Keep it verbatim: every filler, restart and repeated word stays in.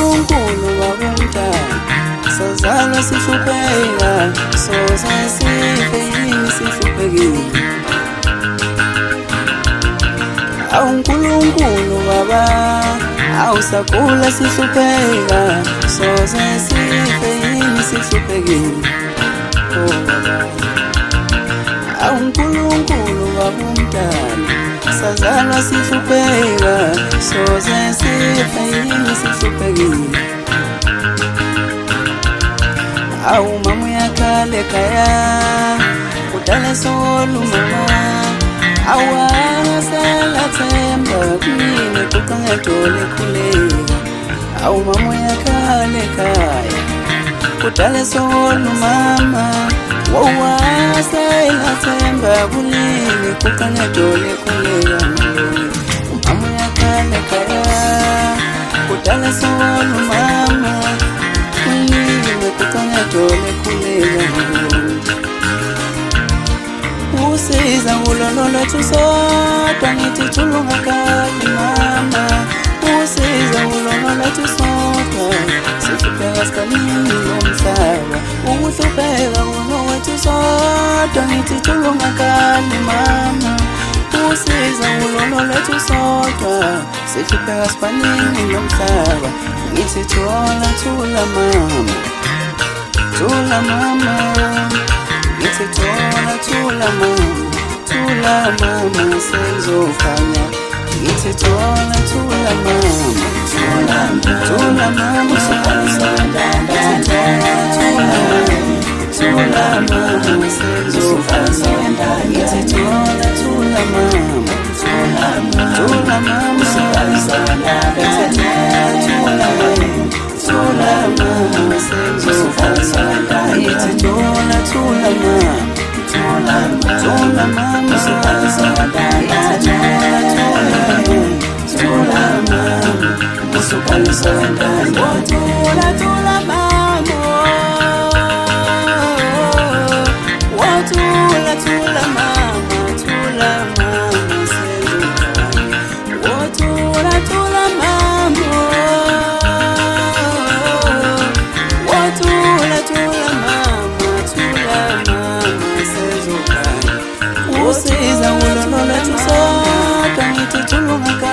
uNkulunkulu wabomntana sazalwa sihlupheka soze sife yini sihluphekile awu uNkulunkulu baba awusakhula sihlupheka soze sife yini sihluphekile oh baba awu uNkulunkulu wabomntana sazalwa sihlupheka soze sife yini sihluphekile awu mama yakhala ekhaya kudala solo mama awasela themba kini kuqangedole khuleka awu mama yakhala ekhaya kudala solo mama wawasela themba kini kuqangedole khuleka mama yakhala ekhaya kudala solo mama kuqangedole khuleka usiza ulololo tusodwa ngithi thulungakali mama usiza ulololo tusodwa sihlupheka sikanini lomhlaba ukuhlupheka kunowethu sodwa ngithi thulungakali mama usiza ulololo tusodwa sihlupheka sikanini lomhlaba ngithi thola thula mama thula mama ngithi thola thula mama thula mama sezofanya ngithi thola thula mama thula thula mama sezofanya thula mama sezofanya ngithi thola thula mama thula thula mama sezofanya thula mama sezofanya ngithi thola thula mama Tula tula mama tula mama musukani sawandani tula tula mama tula tula mama tula mama sezukani tula tula mama tula tula mama tula mama usiza ulololo tusodwa ngithi thulungakali